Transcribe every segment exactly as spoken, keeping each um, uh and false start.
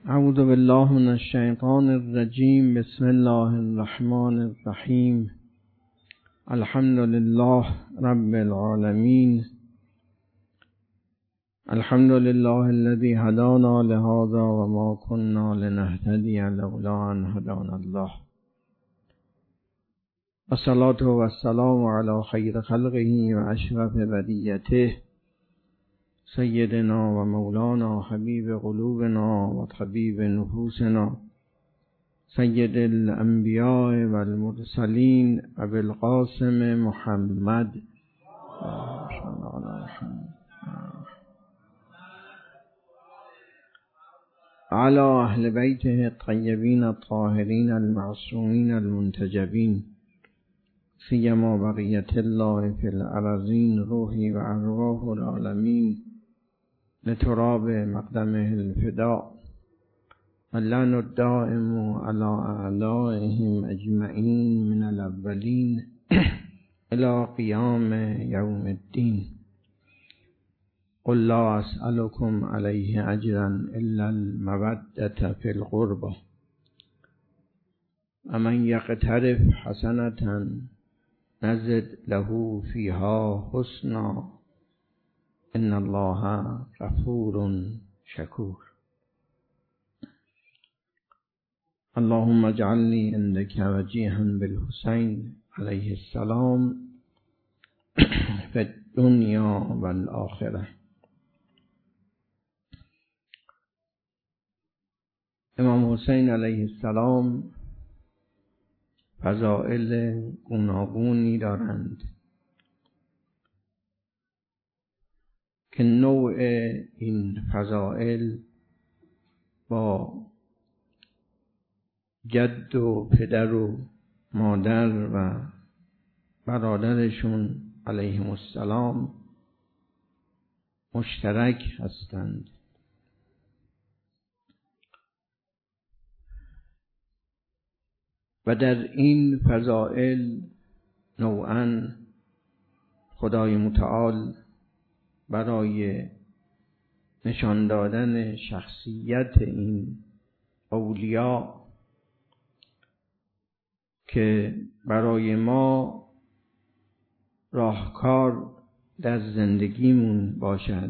اعوذ بالله من الشیطان الرجیم. بسم الله الرحمن الرحیم. الحمد لله رب العالمین. الحمد لله الذي هدانا لهذا وما كنا لنهتدي لولا أن هدانا الله. والصلاة والسلام على خير خلقه وأشرف بريته سيدنا ومولانا حبيب قلوبنا وطبيب نفوسنا سيد الأنبياء والمرسلين أبي القاسم محمد على أهل بيته الطيبين الطاهرين المعصومين المنتجبين سيما بقية الله في الأرضين روحي وأرواح العالمين لتراب مقدمه الفداء اللعن الدائم على أعدائهم أجمعين من الأولين إلى قيام يوم الدين. قل لا أسألكم عليه أجرا إلا المودة في القربى ومن يقترف حسنة نزد له فيها حسنا إن الله غفور شكور. اللهم اجعلني عندك وجيها بالحسين عليه السلام في الدنيا والآخرة. امام حسین علیه السلام فضائل گوناگونی دارند که نوع این فضائل با جد و پدر و مادر و برادرشون علیهم السلام مشترک هستند. و در این فضائل نوعاً خدای متعال برای نشان دادن شخصیت این اولیاء که برای ما راهکار در زندگیمون باشد،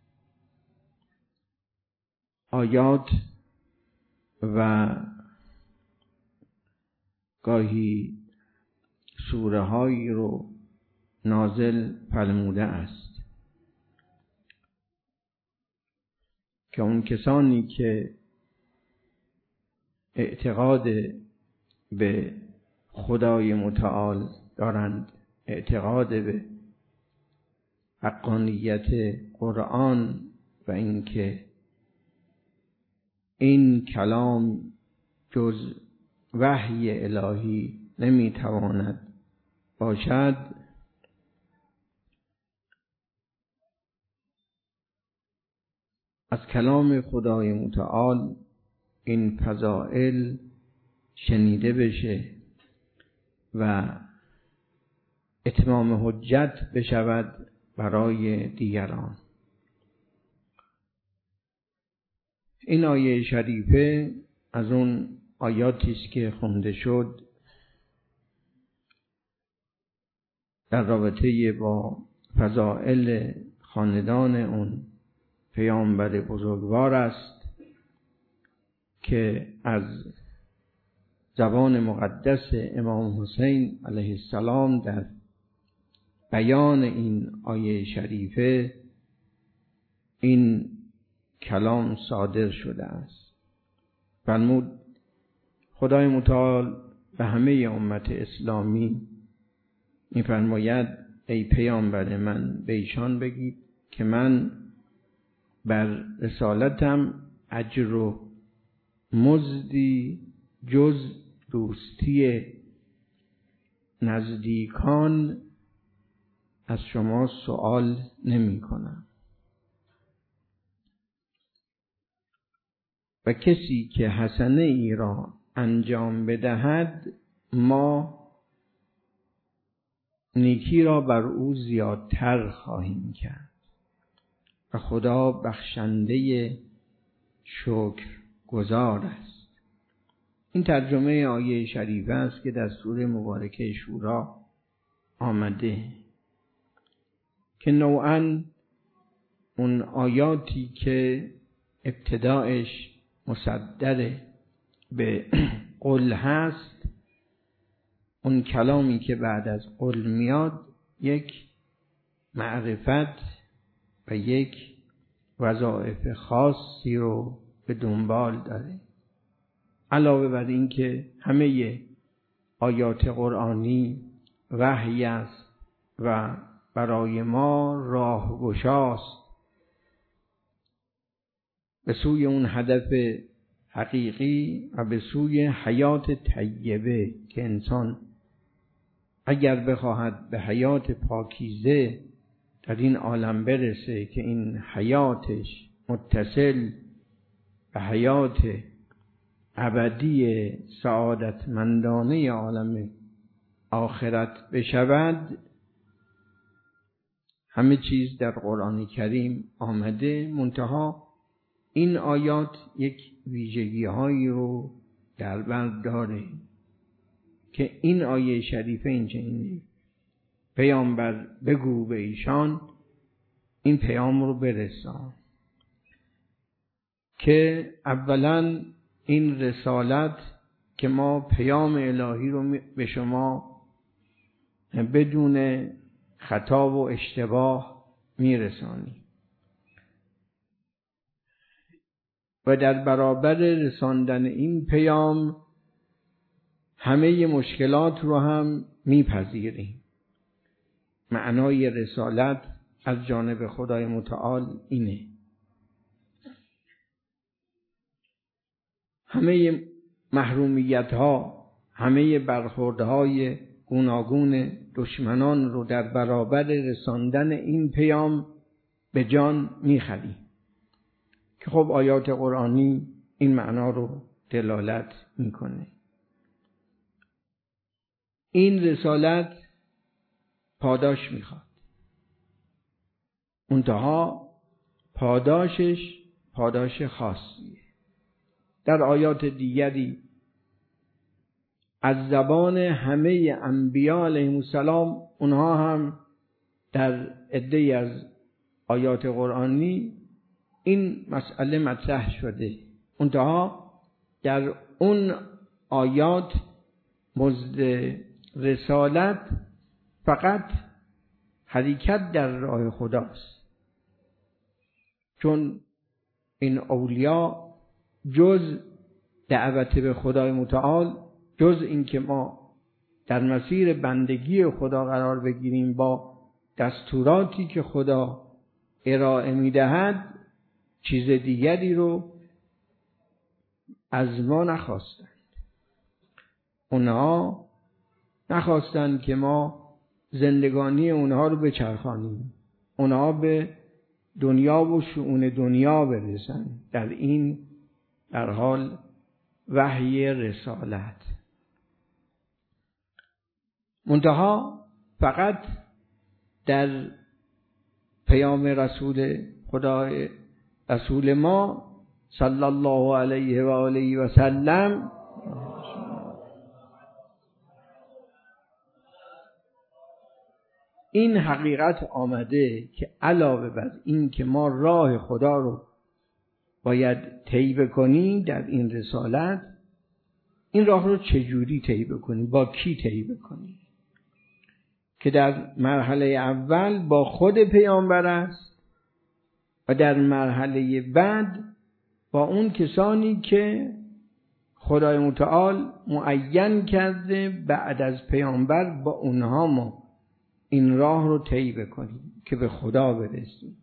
آیات و گاهی سوره هایی رو نازل فرموده است که اون کسانی که اعتقاد به خدای متعال دارند، اعتقاد به حقانیت قرآن و اینکه این کلام جز وحی الهی نمیتواند باشد، از کلام خدای متعال این فضائل شنیده بشه و اتمام حجت بشود برای دیگران. این آیه شریفه از اون آیاتی است که خونده شد در رابطه با فضائل خاندان اون پیامبر بزرگوار است که از زبان مقدس امام حسین علیه السلام در بیان این آیه شریفه این کلام صادر شده است. فرمود خدای متعال به همه امت اسلامی می‌فرماید ای پیامبر من به ایشان بگید که من بر رسالتم اجر و مزدی جز دوستی نزدیکان از شما سوال نمی کنم و کسی که حسنه ای را انجام بدهد ما نیکی را بر او زیادتر خواهیم کرد و خدا بخشنده شکر گذار است. این ترجمه آیه شریفه است که در سوره مبارکه شورا آمده که نوعاً اون آیاتی که ابتدایش مصدر به قل هست، اون کلامی که بعد از قل میاد یک معرفت و یک وظایف خاصی رو به دنبال داره. علاوه بر این که همه آیات قرآنی وحی است و برای ما راهگشاست به سوی اون هدف حقیقی و به سوی حیات طیبه که انسان اگر بخواهد به حیات پاکیزه در این عالم برسه که این حیاتش متصل به حیات ابدی سعادتمندانه عالم آخرت بشود، همه چیز در قرآن کریم آمده. منتها این آیات یک ویژگی هایی رو در بر داره که این آیه شریفه اینجا پیامبر بگو به ایشان این پیام رو برسان که اولا این رسالت که ما پیام الهی رو به شما بدون خطا و اشتباه میرسانیم و در برابر رساندن این پیام همه مشکلات رو هم میپذیریم. معنای رسالت از جانب خدای متعال اینه. همه محرومیت ها، همه برخوردهای گوناگون دشمنان رو در برابر رساندن این پیام به جان میخریم که خب آیات قرآنی این معنا رو دلالت میکنه. این رسالت پاداش میخواد، منتها پاداشش پاداش خاصیه. در آیات دیگری از زبان همه انبیاء علیهم السلام، اونها هم در عده‌ای از آیات قرآنی این مسئله مطرح شده، منتها در اون آیات مزد رسالت فقط حرکت در راه خداست، چون این اولیا جز دعوت به خدای متعال، جز این که ما در مسیر بندگی خدا قرار بگیریم با دستوراتی که خدا ارائه میدهد، چیز دیگری رو از ما نخواستند. اونها نخواستند که ما زندگانی اونها رو بچرخانیم، اونها به دنیا و شؤون دنیا برسن. در این در حال وحی رسالت، منتها فقط در پیام رسول خدای رسول ما صلی الله علیه و آله و سلم این حقیقت آمده که علاوه بر این که ما راه خدا رو باید طی بکنیم در این رسالت، این راه رو چجوری طی بکنیم، با کی طی بکنیم، که در مرحله اول با خود پیامبر است و در مرحله بعد با اون کسانی که خدای متعال معین کرده بعد از پیامبر با اونها ما این راه رو طی بکنیم که به خدا برسیم.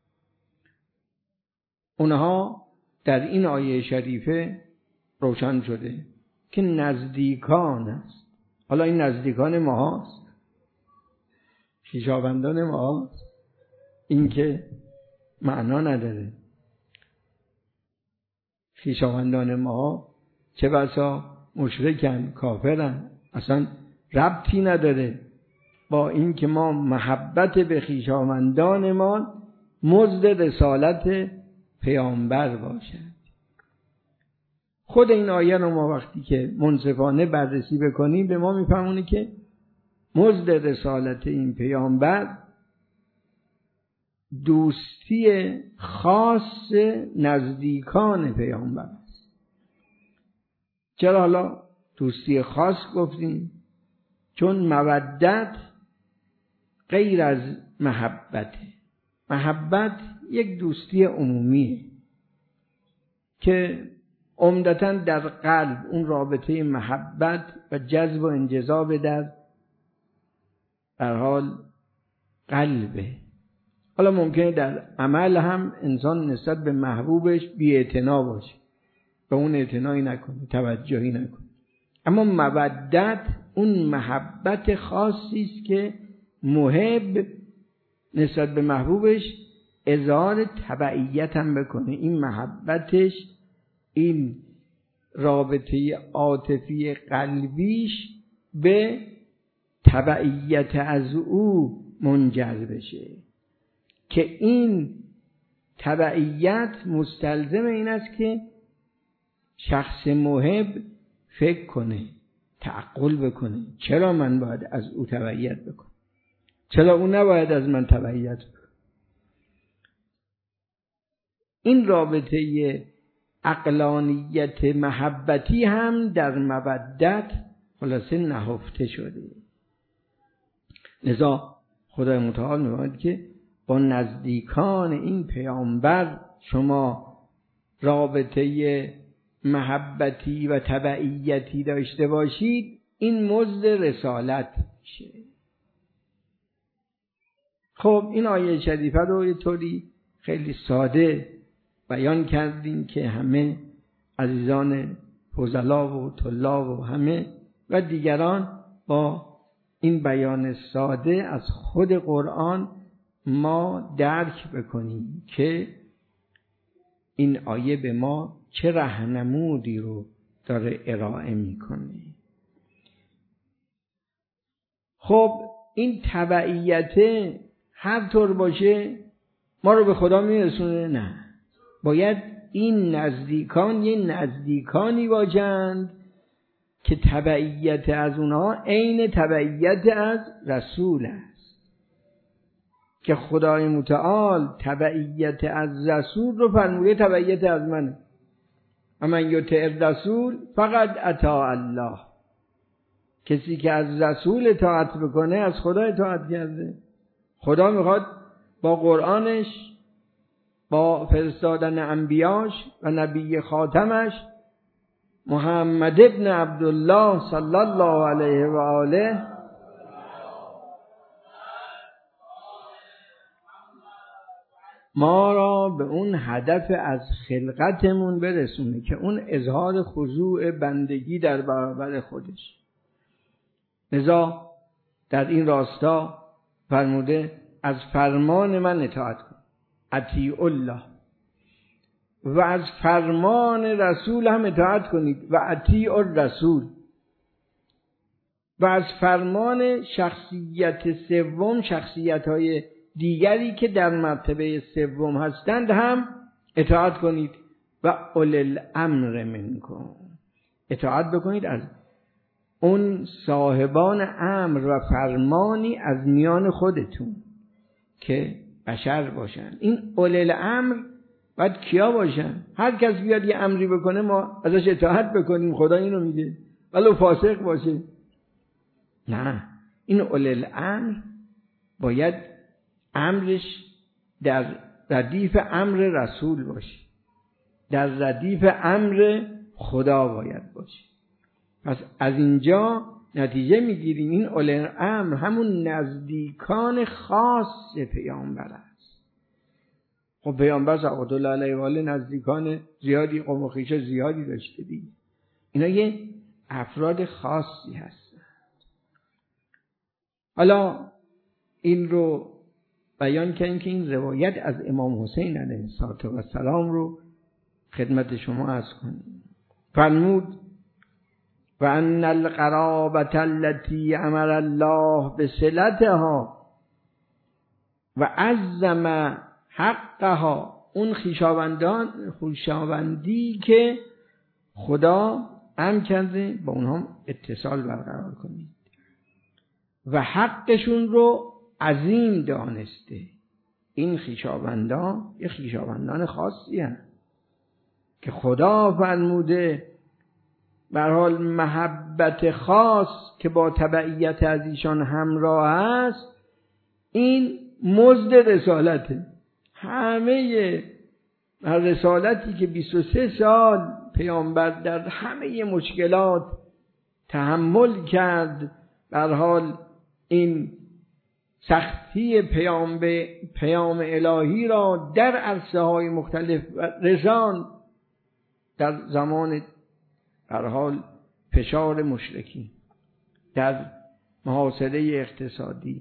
اونها در این آیه شریفه روشن شده که نزدیکان است. حالا این نزدیکان ما هست، خویشاوندان ما هست، این که معنا نداره. خویشاوندان ما چه بسا مشرکن، کافرن، اصلا ربطی نداره با این که ما محبت به خویشاوندان ما مزد رسالت پیامبر باشد. خود این آیه رو ما وقتی که منصفانه بررسی بکنیم به ما میفهمونه که مزد رسالت این پیامبر دوستی خاص نزدیکان پیامبر است. چرا حالا دوستی خاص گفتیم؟ چون مودت غیر از محبته. محبت یک دوستی عمومیه که عمدتاً در قلب اون رابطه محبت و جذب و انجذاب در در حال قلبه. حالا ممکنه در عمل هم انسان نسبت به محبوبش بی‌اعتنا باشه، به اون اعتنایی نکنه، توجهی نکنه، اما مودت اون محبت خاصی است که محب نسبت به محبوبش اظهار تبعیت هم بکنه. این محبتش، این رابطه عاطفی قلبیش به تبعیت از او منجر بشه که این تبعیت مستلزم این است که شخص محب فکر کنه، تعقل بکنه چرا من باید از او تبعیت بکنم، چرا او نباید از من تبعیت بکنه. این رابطه عقلانیت محبتی هم در مودت خلاصه نهفته شده. لذا خدای متعال می‌فرماید که با نزدیکان این پیامبر شما رابطه محبتی و تبعیتی داشته باشید، این مزد رسالت میشه. خب این آیه شریفه رو یه طوری خیلی ساده بیان کردیم که همه عزیزان فضلا و طلاب و همه و دیگران با این بیان ساده از خود قرآن ما درک بکنیم که این آیه به ما چه راهنمودی رو داره ارائه میکنه. خب این تبعیت هر طور باشه ما رو به خدا میرسونه؟ نه، باید این نزدیکان یه نزدیکانی باشند که تبعیت از اونها عین تبعیت از رسول است، که خدای متعال تبعیت از رسول رو فرموده تبعیت از منه. اما یطع الرسول فقط اطاع الله. کسی که از رسول اطاعت بکنه از خدا اطاعت کرده. خدا میخواد با قرآنش، با فرستادن انبیاش و نبی خاتمش محمد ابن عبدالله صلی الله علیه و آله ما را به اون هدف از خلقتمون برسونه که اون اظهار خضوع بندگی در برابر خودش. لذا در این راستا فرموده از فرمان من اطاعت کن، اطیع الله، و از فرمان رسول هم اطاعت کنید و اطیع الرسول، و از فرمان شخصیت سوم، شخصیت های دیگری که در مرتبه سوم هستند هم اطاعت کنید و اولی الامر منکم، اطاعت بکنید از اون صاحبان امر و فرمانی از میان خودتون که بشر باشن. این اولی الامر باید کیا باشن؟ هر کس بیاد یه امری بکنه ما ازش اطاعت بکنیم، خدا اینو میگه، ولو فاسق باشه. نه، این اولی الامر باید امرش در ردیف امر رسول باشه، در ردیف امر خدا باید باشه. پس از اینجا نتیجه میگیریم این اولی الامر همون نزدیکان خاص پیامبر است. خب پیامبر صلوات الله علیه و آله نزدیکان زیادی، قوم و خویش زیادی داشته دیگه. اینا یه افراد خاصی هستند. حالا این رو بیان کردیم که این روایت از امام حسین علیه السلام رو خدمت شما عرض کنیم. فرمود و ان القرابة التي امر الله بصلتها و عظم حقها، اون خویشاوندان خویشاوندی که خدا امر کرده با اونها اتصال برقرار کنید و حقشون رو عظیم دانسته. این خویشاوندان یه خویشاوندان خاصی هستند که خدا فرموده به هر حال محبت خاص که با تبعیت از ایشان همراه است، این مزد رسالته. همه رسالتی که بیست و سه سال پیامبر در همه مشکلات تحمل کرد، به هر حال این سختی پیام به پیام الهی را در عرصه های مختلف رساند، در زمان به هر حال فشار مشرکین، در محاصره اقتصادی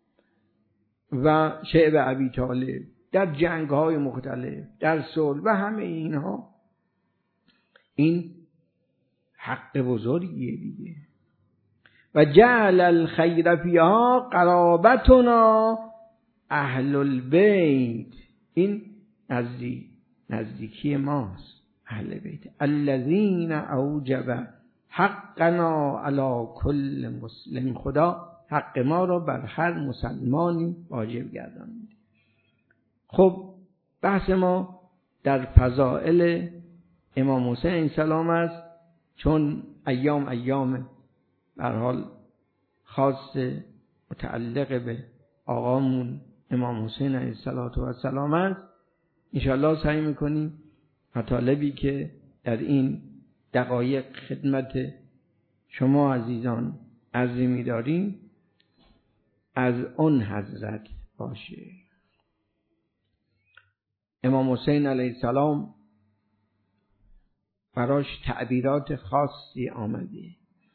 و شعب ابی طالب، در جنگ های مختلف، در صلح و همه اینها، این حق بزرگیه دیگه. و جعل الخیر فیها قرابتنا اهل البیت، این نزدیک نزدیکی ماست، اهل بیت الذین اوجب حقنا علی کل مسلم. خدا حق ما را بر هر مسلمانی واجب گردانید. خب بحث ما در فضائل امام حسین علیه السلام است، چون ایام ایام به هر حال خاص متعلق به آقامون امام حسین علیه السلام است. انشاءالله سعی میکنیم مطالبی که در این دقایق خدمت شما عزیزان عرض می‌داریم از اون حضرت باشه. امام حسین علیه السلام براش تعبیرات خاصی آمده.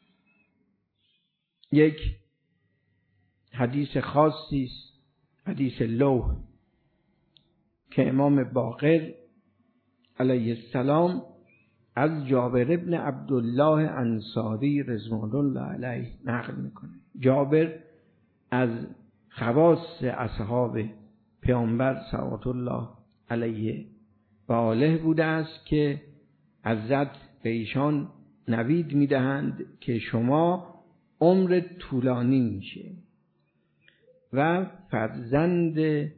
یک حدیث خاصی است، حدیث لوح، که امام باقر علیه السلام از جابر ابن عبدالله انصاری رضوان الله علیه نقل میکنه. جابر از خواص اصحاب پیامبر صلوات الله علیه و آله بوده است که حضرت به ایشان نوید میدهند که شما عمر طولانی میشه و فرزند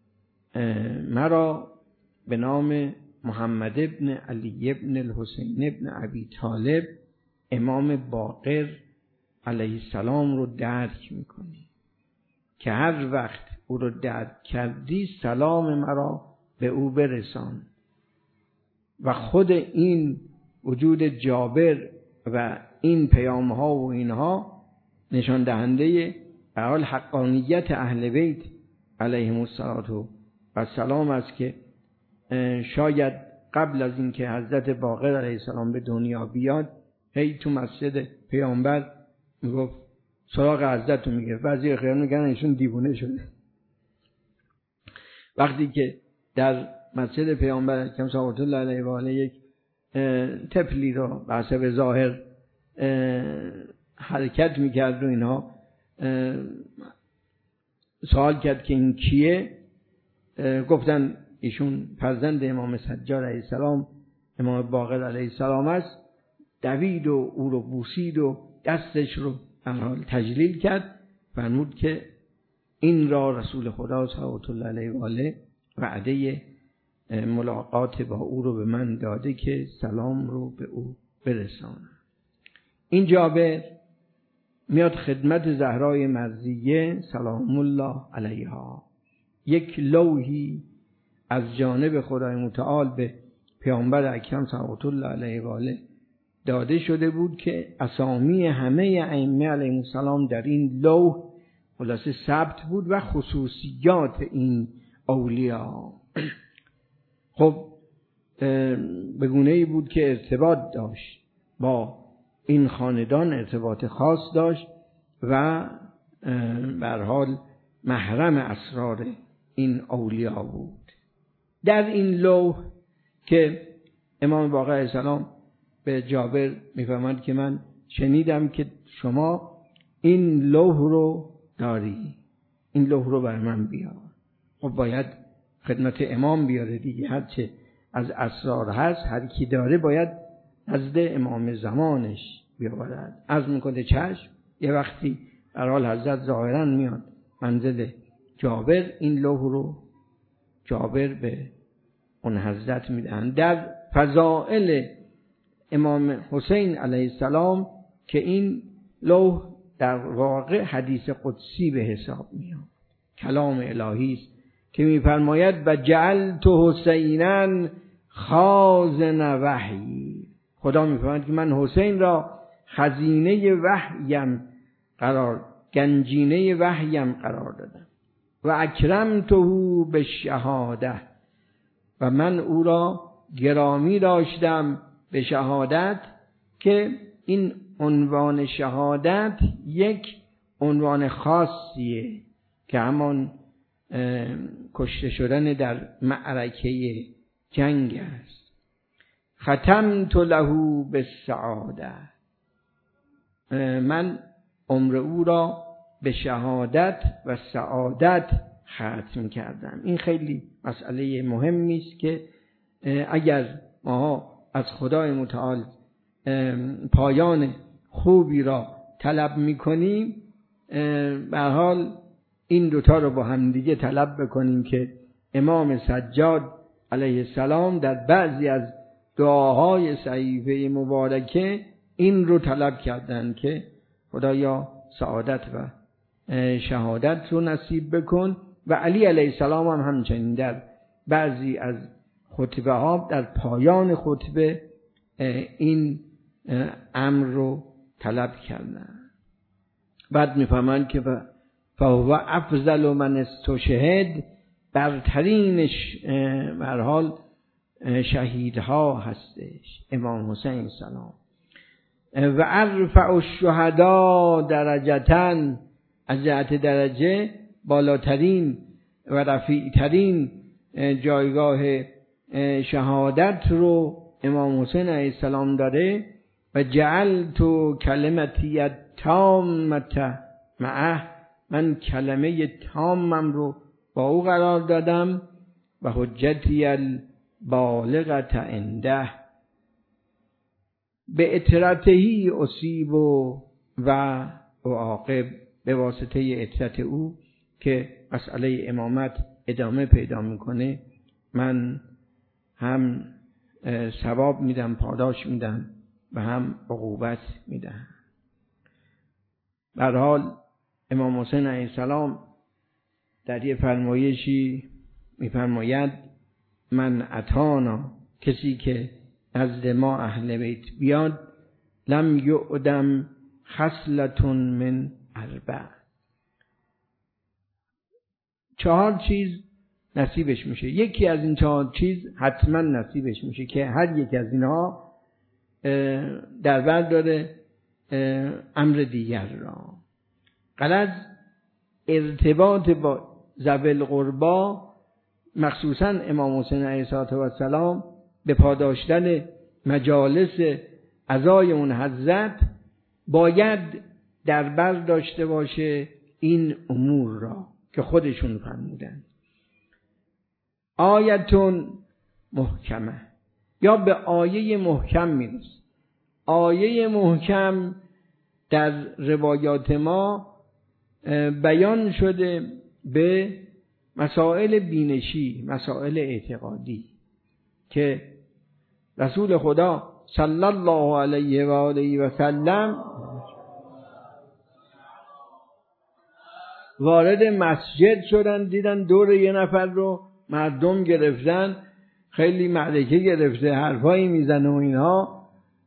مرا به نام محمد ابن علی ابن الحسین ابن ابی طالب امام باقر علیه السلام رو درک میکنی که هر وقت او رو درک کردی سلام مرا به او برسان. و خود این وجود جابر و این پیام ها و اینها نشان دهنده به حال حقانیت اهل بیت علیهم السلام است که شاید قبل از اینکه حضرت باقر علیه السلام به دنیا بیاد هی تو مسجد پیامبر میگفت سراغ حضرت رو میگه، بعضی خیال میگن ایشون دیوونه شده. وقتی که در مسجد پیامبر اکرم صلوات الله علیه و آله یک طفلی رو به حسب ظاهر حرکت میکرد و اینها، سوال کرد که این کیه؟ گفتن ایشون فرزند امام سجاد علیه السلام امام باقر علیه السلام است. دوید و او رو بوسید و دستش رو حال تجلیل کرد، فرمود که این را رسول خدا صلوات الله علیه و آله وعده ملاقات با او رو به من داده که سلام رو به او برسانم. این جابر میاد خدمت زهرای مرضیه سلام الله علیها، یک لوحی از جانب خدای متعال به پیامبر اکرم صلوات الله علیه و آله داده شده بود که اسامی همه ائمه علیهم السلام در این لوح خلاصه ثبت بود و خصوصیات این اولیاء خب به گونه‌ای بود که ارتباط داشت با این خاندان، ارتباط خاص داشت و به هر حال محرم اسرار این اولیاء بود. در این لوح که امام باقر علیه السلام به جابر میفرماند که من شنیدم که شما این لوح رو داری، این لوح رو بر من بیار. خب باید خدمت امام بیاره دیگه، هرچه از اسرار هست هر کی داره باید نزد امام زمانش بیاورد. عرض میکنه چشم. یه وقتی در حال حضرت ظاهرا میاد منزل جابر، این لوح رو جابر به اون حضرت میدن. در فضائل امام حسین علیه السلام که این لوح در واقع حدیث قدسی به حساب میاد، کلام الهی است که میفرماید و جعلت حسینا خازن وحی. خدا میفرماید که من حسین را خزینه وحیم قرار گنجینه وحیم قرار دادم. و اکرمته به شهاده، و من او را گرامی داشتم به شهادت، که این عنوان شهادت یک عنوان خاصیه که همان کشته شدن در معرکه جنگ است. ختمت له بالسعاده، من عمر او را به شهادت و سعادت ختم کردم. این خیلی مسئله مهمی است که اگر ما از خدای متعال پایان خوبی را طلب میکنیم، به هر حال این دوتا رو با هم دیگه طلب بکنیم که امام سجاد علیه السلام در بعضی از دعاهای صحیفه مبارکه این رو طلب کردن که خدایا سعادت و شهادت رو نصیب بکن. و علی علیه السلام هم همچنین در بعضی از خطبه ها در پایان خطبه این امر رو طلب کردن. بعد میفهمند که فهو افضل من استشهد، برترینش به هر حال شهیدها هستش امام حسین سلام. و ارفع الشهدا درجتن، از جهت درجه بالاترین و رفیعترین جایگاه شهادت رو امام حسین علیه السلام داره. و جعلت کلمتی التامة معه، من کلمه تامم رو با او قرار دادم. و حجتی البالغة عنده، به اطرتهی اصیب و عاقب، به واسطه اطرت او که مسئله امامت ادامه پیدا میکنه، من هم ثواب میدم، پاداش میدم و هم عقوبت میدم. به هر حال امام حسین علیه السلام در یه فرمایشی میفرماید من اتانا، کسی که نزد ما اهل بیت بیاد، لم یعدم خصلتون من اربع، چهار چیز نصیبش میشه. یکی از این چهار چیز حتما نصیبش میشه که هر یک از اینها در بر داره امر دیگر را. غرض ارتباط با ذوی القربا، مخصوصا امام حسین علیه السلام، به پاداشتن مجالس عزای اون حضرت باید در بر داشته باشه این امور را که خودشون فرمودن. آیتون محکمه، یا به آیه محکم میرسه. آیه محکم در روایات ما بیان شده به مسائل بینشی، مسائل اعتقادی که رسول خدا صلی الله علیه و آله و سلم وارد مسجد شدن، دیدن دور یه نفر رو مردم گرفتن، خیلی معرکه گرفته، حرفایی میزنه و اینها.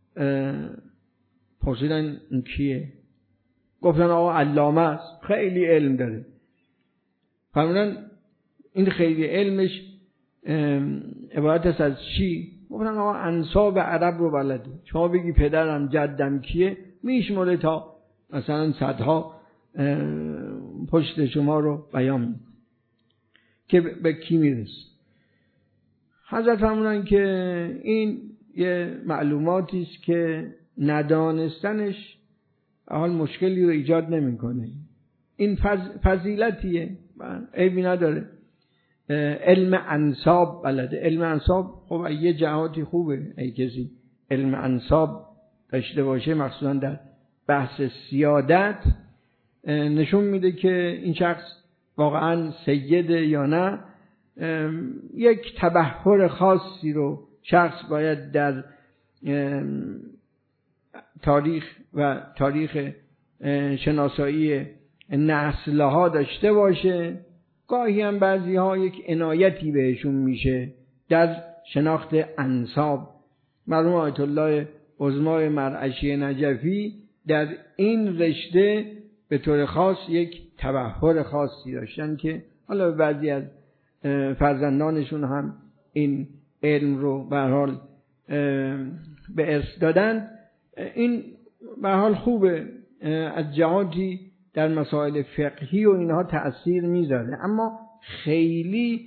پرسیدن این کیه؟ گفتن آقا علامه است، خیلی علم داره. فرمودن این خیلی علمش عبارت است از چی؟ گفتن آقا انساب عرب رو بلده، شما بگی پدرم جدم کیه میشموله تا مثلا صدها پشت شما رو بیان میده که به کی میرسه. حضرت فرمودن که این یه معلوماتی است که ندانستنش حال مشکلی رو ایجاد نمیکنه، این فض... فضیلتیه، عیبی نداره. علم انساب بلده، علم انساب خب یه جهاتی خوبه، ای کسی علم انساب داشته باشه، مخصوصا در بحث سیادت، نشون میده که این شخص واقعا سیده یا نه. یک تبحر خاصی رو شخص باید در تاریخ و تاریخ شناسایی نسل‌ها داشته باشه. گاهی هم بعضی ها یک عنایتی بهشون میشه در شناخت انساب. مرحوم آیت الله عظما مرعشی نجفی در این رشته به طور خاص یک تبحر خاصی داشتن که حالا بعضی از فرزندانشون هم این علم رو به هر حال به ارث دادن. این به هر حال خوبه، از جهاتی در مسائل فقهی و اینها تأثیر میذاره، اما خیلی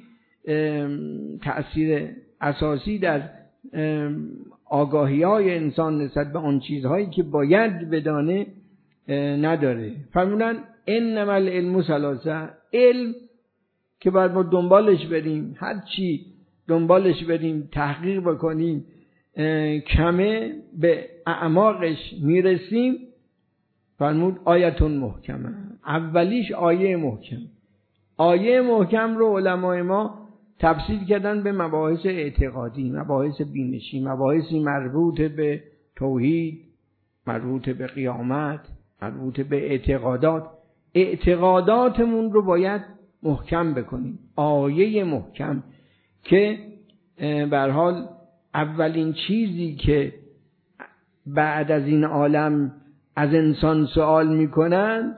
تأثیر اساسی در آگاهی های انسان نسبت به آن چیزهایی که باید بدانه نداره. فرمودن انما العلم ثلاثه، علم که باید ما دنبالش بریم، هر چی دنبالش بریم تحقیق بکنیم کمه به اعماقش میرسیم. فرمود آیتون محکمه، اولیش آیه محکم. آیه محکم رو علمای ما تفسیر کردن به مباحث اعتقادی، مباحث بینشی، مباحثی مربوط به توحید، مربوط به قیامت، مربوط به اعتقادات. اعتقاداتمون رو باید محکم بکنیم. آیه محکم که به هر حال اولین چیزی که بعد از این عالم از انسان سوال میکنن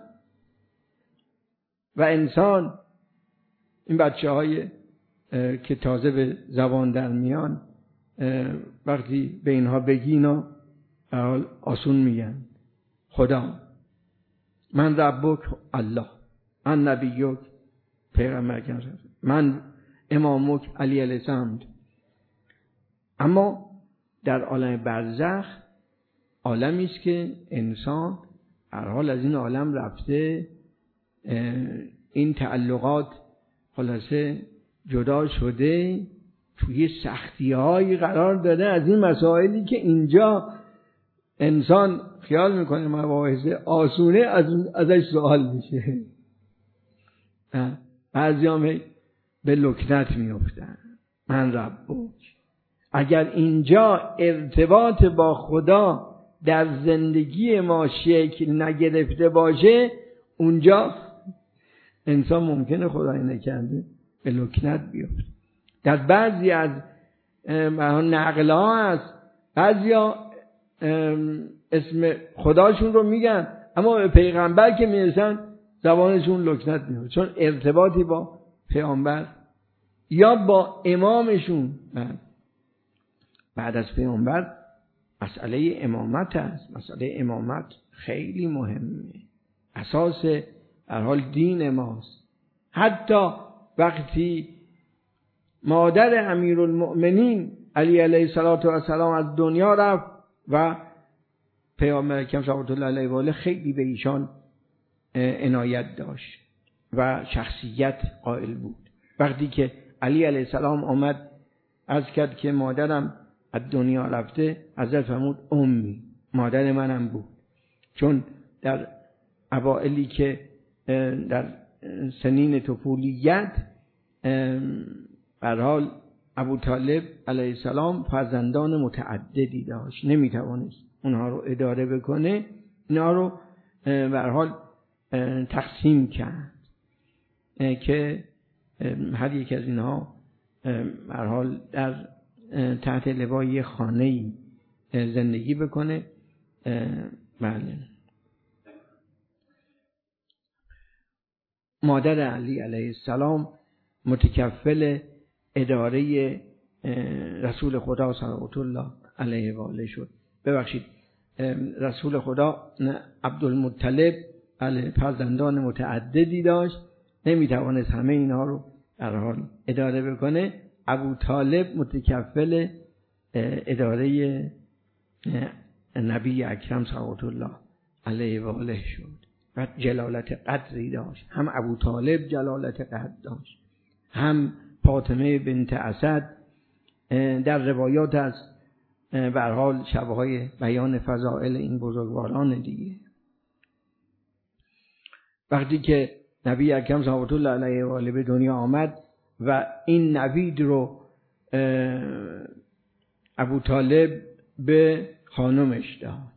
و انسان، این بچه های که تازه به زبان در میان، وقتی به اینها بگی اینا آسون میگن خدا، من ربک الله، من نبیک پیغمبر، من امامک علی علیه السلام. اما در عالم برزخ، عالمی است که انسان هر حال از این عالم رفته، این تعلقات خلاصه جدا شده، توی سختی‌هایی قرار داده از این مسائلی که اینجا انسان خیال میکنه مباحث آسونه، از ازش سوال میشه. بعضی هم به لکنت میفتن، من ربک. اگر اینجا ارتباط با خدا در زندگی ما شکل نگرفته باشه، اونجا انسان ممکنه خدای نکرده به لکنت بیفته. در بعضی از نقل ها هست، بعضی ها اسم خداشون رو میگن اما به پیغمبر که میرسن زبانشون لکنت میفته، چون ارتباطی با پیغمبر یا با امامشون. بعد از پیغمبر مسئله امامت است. مسئله امامت خیلی مهمه، اساس در حال دین ماست. حتی وقتی مادر امیرالمؤمنین علی علیه السلام از دنیا رفت و پیامبر اکرم صلوات الله علیه و آله خیلی به ایشان عنایت داشت و شخصیت قائل بود. وقتی که علی علیه السلام آمد عرض کرد که مادرم از دنیا رفته، حضرت فرمود امی، مادر منم بود. چون در اوائلی که در سنین طفولیت به هر حال ابو طالب علیه السلام فرزندان متعددی داشت، نمیتوانست اونها رو اداره بکنه، اینا رو به هر حال تقسیم کرد که هر یک از اینها به هر حال در تحت لوای خانه‌ای زندگی بکنه. بله. مادر علی علیه السلام متکفل اداره رسول خدا صلوات الله علیه و آله شد. ببخشید، رسول خدا عبدالمطلب علیه فرزندان متعددی داشت، نمیتوانست همه اینها رو در حال اداره بکنه. ابو طالب متکفل اداره نبی اکرم صلوات الله علیه و آله شد و جلالت قدری داشت. هم ابو طالب جلالت قدر داشت، هم فاطمه بنت اسد. در روایات از به هر حال شبهای بیان فضائل این بزرگواران دیگه. وقتی که نبی اکرم صلوات الله علیه و آله به دنیا آمد و این نوید رو ابو طالب به خانمش داد،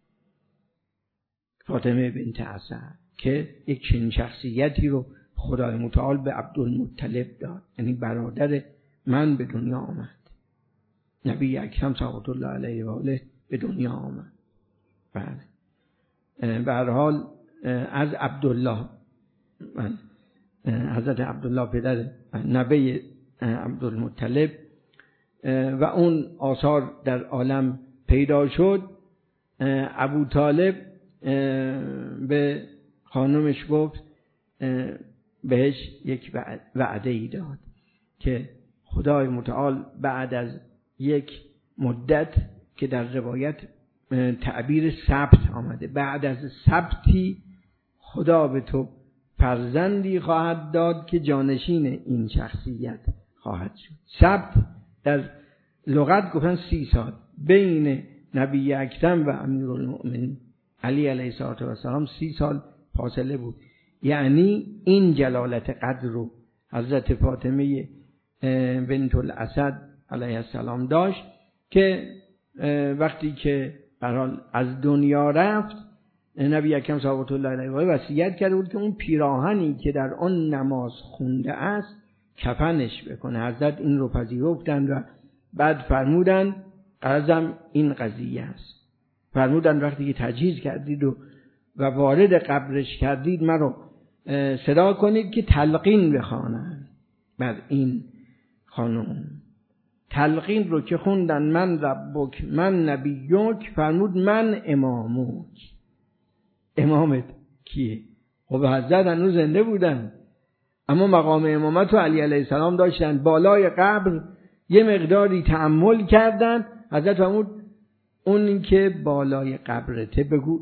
فاطمه بنت اسد، که یک چنین شخصیتی رو خدای متعال به عبدالمطلب داد، یعنی برادر من به دنیا آمد. نبی اکرم صلوات الله علیه و آله به دنیا آمد. بله، به هر حال از عبدالله، حضرت عبدالله پدر نبی عبدالمطلب، و اون آثار در عالم پیدا شد. ابو طالب به خانمش گفت، بهش یک وعده ای داد که خدای متعال بعد از یک مدت که در روایت تعبیر سبت آمده، بعد از سبتی خدا به تو فرزندی خواهد داد که جانشین این شخصیت خواهد شد. سبت در لغت گفتن سی سال بین نبی اکرم و امیرالمؤمنین علی علیه السلام سی سال فاصله بود. یعنی این جلالت قدر رو حضرت فاطمه بنت الاسد علیه السلام داشت که وقتی که برحال از دنیا رفت، نبی اکرم صلوات الله علیه و آله وصیت کرده بود که اون پیراهنی که در آن نماز خونده است کفنش بکنه. حضرت این رو پذیرفتند و بعد فرمودن غرضم این قضیه است. فرمودن وقتی که تجهیز کردید و و وارد قبرش کردید مرا صدا کنید که تلقین بخوانم بر این خانم. تلقین رو که خوندن من ربک من نبیک، فرمود من امامک. امامت کیه؟ خب حضرت هنوز زنده بودن، اما مقام امامت رو علی علیه السلام داشتن. بالای قبر یه مقداری تأمل کردن، حضرت فرمود اون که بالای قبرته بگو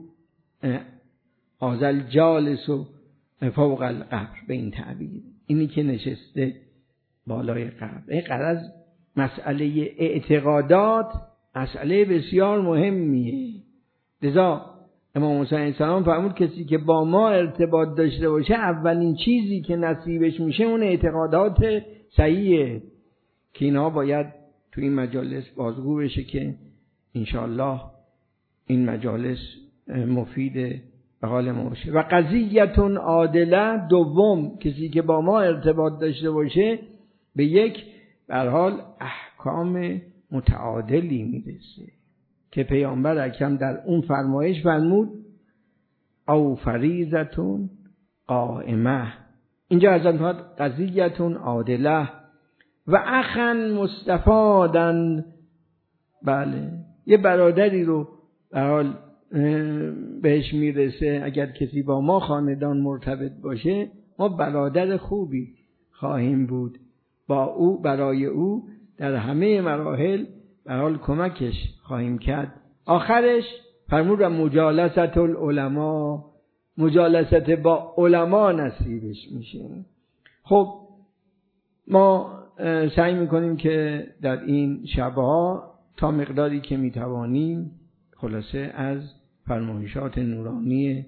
آزل جالس و فوق القبر، به این تعبیر، اینی که نشسته بالای قبر. این غرض مسئله اعتقادات مسئله بسیار مهمیه. لذا امام حسین علیه السلام فرمود کسی که با ما ارتباط داشته باشه اولین چیزی که نصیبش میشه اون اعتقادات صحیحه، که اینا باید تو این مجالس بازگو بشه که انشاءالله این مجالس مفید به حال ما باشه. و قضیتون عادله، دوم کسی که با ما ارتباط داشته باشه به یک به هر حال احکام متعادلی میرسه که پیامبر اکرم در اون فرمایش فرمود او فریضتون قائمه. اینجا از اون قضیتون عادله و اخن مستفادن. بله، یه برادری رو به حال بهش میرسه. اگر کسی با ما خاندان مرتبط باشه ما برادر خوبی خواهیم بود، با او برای او در همه مراحل به حال کمکش خواهیم کرد. آخرش فرمود مجالست العلماء، مجالست با علما نصیبش میشه. خب ما سعی میکنیم که در این شبها تا مقداری که میتوانیم خلاصه از فرمایشات نورانی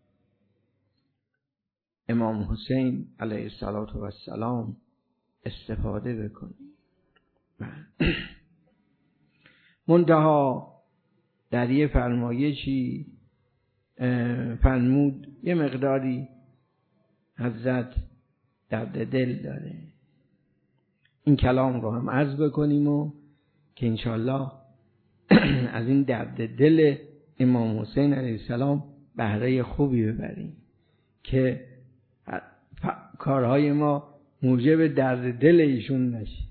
امام حسین علیه السلام استفاده بکنیم. منتها در یه فرمایشی فرمود یه مقداری حضرت درد دل داره، این کلام رو هم عرض بکنیم و که انشالله از این درد دل امام حسین علیه السلام بهره خوبی ببریم که کارهای ما موجب درد دل ایشون نشه.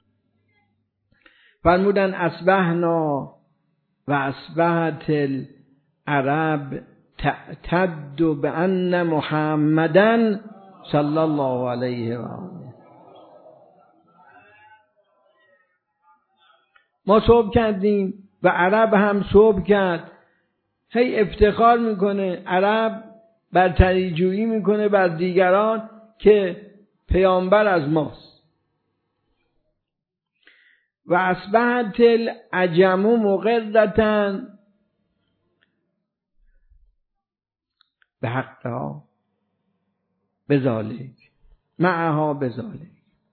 فرمودن اصبحنا و اصبحت العرب تعتد بان محمدن صلی الله علیه و آله. ما صبح کردیم و عرب هم صبح کرد. هی افتخار میکنه عرب، برتری جویی میکنه بر دیگران که پیامبر از ماست. و اصبحت العجم مقرة به حقها بذالک معها بذالک.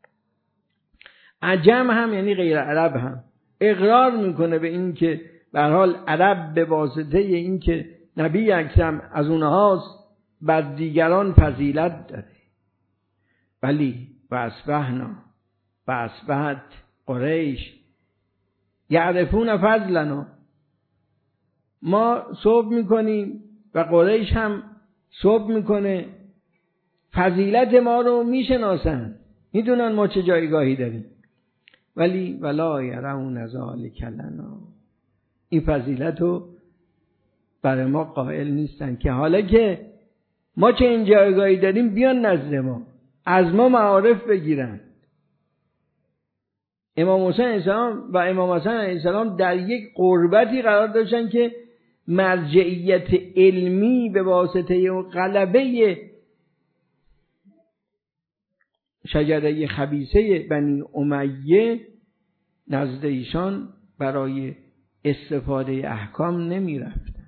عجم هم یعنی غیر عرب هم اقرار میکنه به این که به هر حال عرب به واسطه این که نبی اکرم از اونهاست بر دیگران فضیلت داره. ولی و اصبحنا و اصبحت قریش یعرفون فضلنا، ما صبح میکنیم و قریش هم صبح میکنه، فضیلت ما رو میشناسن، میدونن ما چه جایگاهی داریم. ولی ولا یرون ذلک لنا، این فضیلت رو برای ما قائل نیستن که حالا که ما چه این جایگاهی داریم بیان نزد ما از ما معارف بگیرن. امام حسین علیه السلام و امام حسن علیه السلام در یک قربتی قرار داشتن که مرجعیت علمی به واسطه و غلبه شجره خبیثه بنی امیه نزد ایشان برای استفاده احکام نمی رفتن.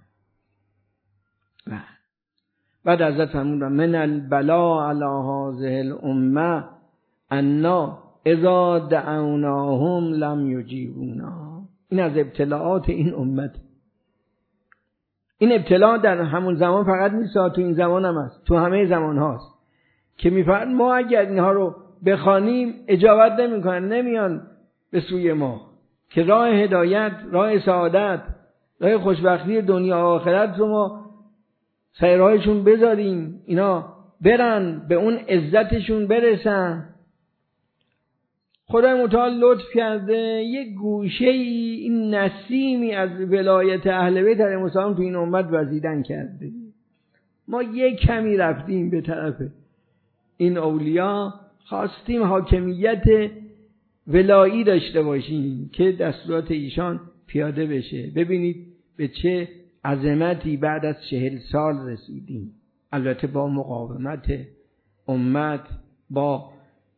بعد حضرت فرمودن من البلا علی هذه الامه انا اذا دعوناهم لم یجیبونا. این از ابتلاعات این امت. این ابتلاع در همون زمان فقط نیست، تو این زمان هم هست، تو همه زمان هاست که میفرد ما اگر اینها رو بخوانیم اجابت نمی کنن، نمیان به سوی ما که راه هدایت، راه سعادت، راه خوشبختی دنیا و آخرت رو ما سیرهایشون بذاریم، اینا برن به اون عزتشون برسن. خدای متعال لطف کرده یک گوشه ای این نسیمی از ولایت اهل بیت علیهم السلام تو این امت وزیدن کرده. ما یک کمی رفتیم به طرف این اولیا، خواستیم حاکمیت ولایی داشته باشیم که دستورات ایشان پیاده بشه. ببینید به چه عظمتی بعد از چهل سال رسیدیم، البته با مقاومت امت، با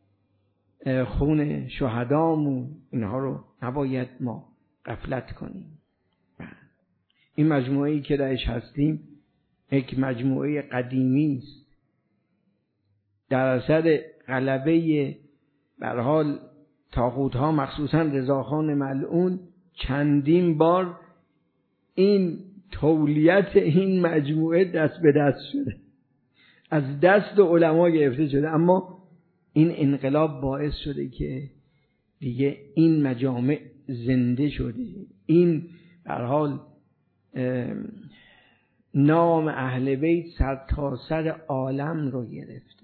خون شهدامون. اینها رو نباید ما غفلت کنیم. این مجموعه‌ای که درش هستیم یک مجموعه قدیمی است. در اثر غلبه به هر حال طاغوت‌ها، مخصوصا رضاخان ملعون، چندین بار این تولیت این مجموعه دست به دست شده، از دست علما گرفته شده. اما این انقلاب باعث شده که دیگه این مجامع زنده شده، این به هر حال نام اهل بیت سر تا سر عالم رو گرفته.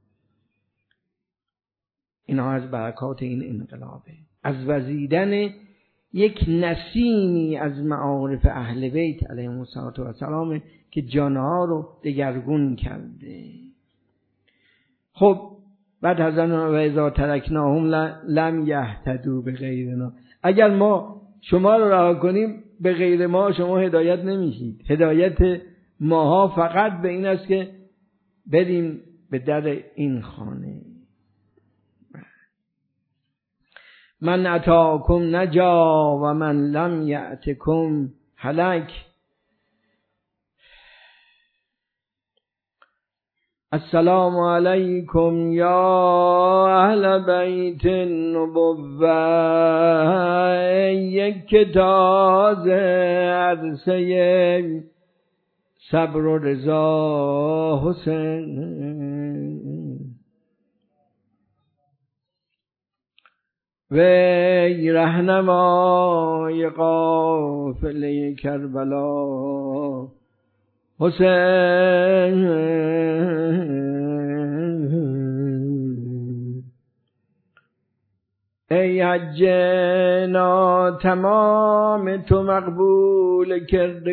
اینها از برکات این انقلابه، از وزیدن یک نسیمی از معارف اهل بیت علیهم السلام که جانها رو دگرگون کرده. خب بعد حضرت و اذا ترکناهم لم یهتدوا بغیرنا، اگر ما شما رو رها کنیم به غیر ما شما هدایت نمیشید. هدایت ماها فقط به این است که بریم به در این خانه. من اتاکم نجا و من لم یأتکم هلک. السلام علیکم یا اهل بیت النبوة، یک تازه عرصه صبر و رضا حسین، وی رهنمای قافله کربلا حسین. ای حج ناتمام تو مقبول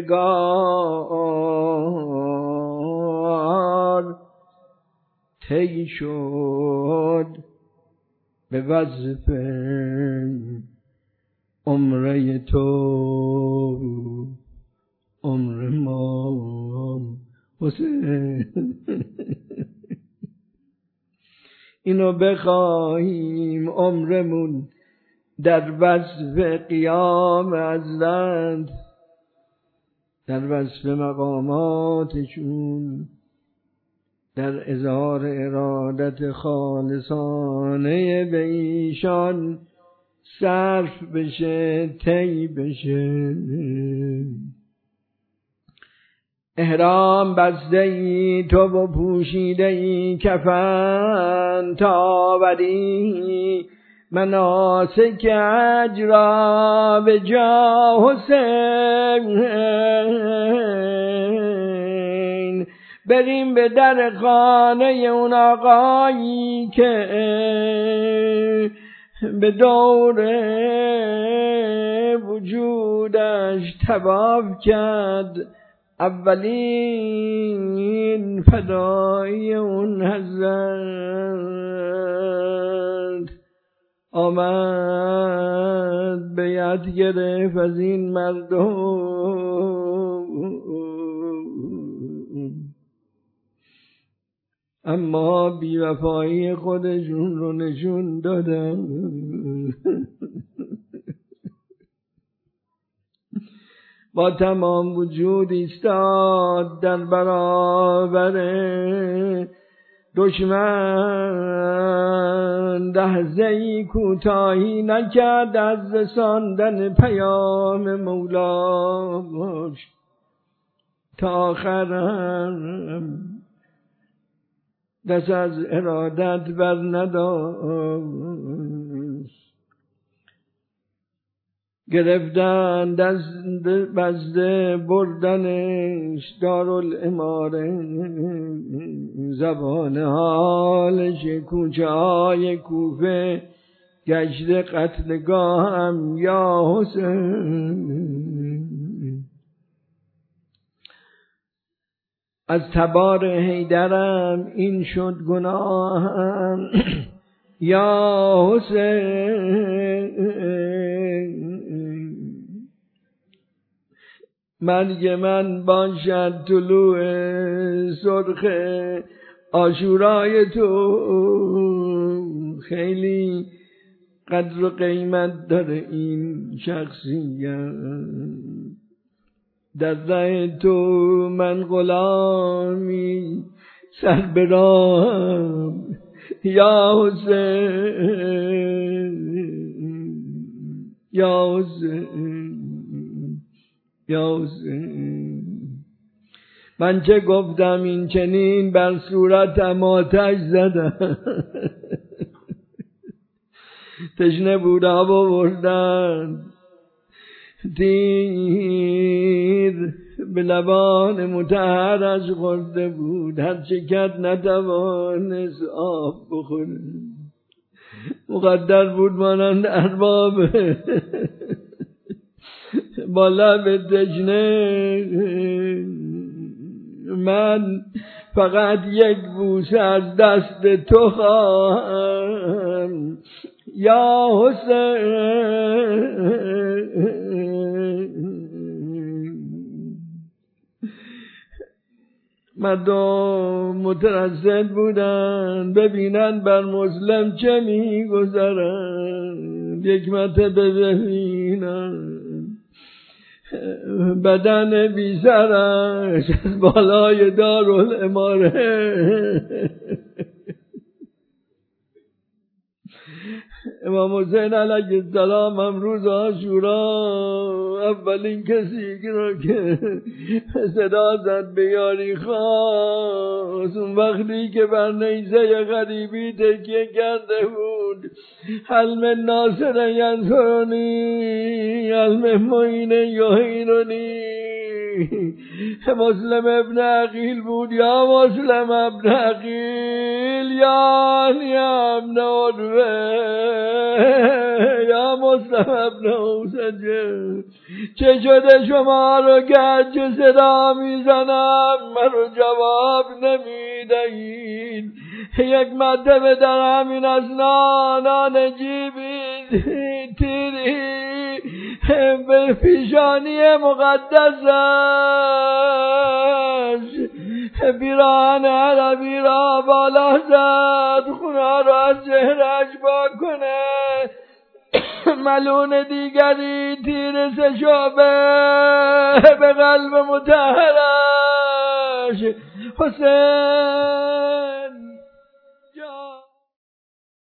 کردگار، طی شد به وظیفه عمره تو عمر ما حسین. اینو بخواهیم عمرمون در وصف قیام حضرت، در وصف مقاماتشون، در اظهار ارادت خالصانه به ایشان صرف بشه، طی بشه. احرام بسته ای تو و پوشیده ای کفن، تا وری مناسک حج را به جا حسین. بریم به در خانه اون آقایی که به دور وجودش طواف کرد، اولین فدایی اون حضرت. آمد بیعت گرفت از این مردم، اما بی‌وفایی خودشون رو نشون دادن. با تمام وجود ایستاد در برابر دشمن، لحظه‌ای کوتاهی نکرد از رساندن پیام مولاش. تا آخرم دست از ارادت بر نداشت. گرفتن دست بسته بردنش دارالاماره، زبان حالش کوچه های کوفه گشت قتلگاهم یا حسین. از تبار حیدرم این شد گناهم یا حسین. مرگ من باشد طلوع سرخ عاشورای تو، خیلی قدر و قیمت داره این شخصیت. در ره تو من غلامی سر برام یا حسین، یا حسین، یا حسین. من چه گفتم این چنین بر صورتم آتش زدم. تشنه بود آب آوردن، تیر به لبان مطهرش خورده بود، هر چه کرد نتوانست آب بخوره. مقدر بود مانند ارباب با لب تشنه من فقط یک بوسه از دست تو خواهم یا حسین. مردم مترصد بودن ببینن بر مسلم چه میگذرن، یک مرتبه ببینن بدن بی سرش از بالای دارالاماره. امام حسین علیه السلام امروز عاشورا اولین کسی را که صدا زد به یاری خواست، اون وقتی که بر نیزه غریبی تکیه کرده بود، حلم ناصر ینصرنی، حلم معین یعیننی. مسلم ابن عقیل بود، یا مسلم ابن عقیل، یا علی ابن عروه، یا مسلم ابن حسین. چه شده شما رو که هرچه صدا میزنم من رو جواب نمیدهید؟ یک مرتبه در همین اثنا نان جیبی تیری به پیشانی مقدسش پیراهن عربی را بالا زد، خونه را از چهرش با کنه. ملون دیگری تیر سشابه به قلب مطهرش حسین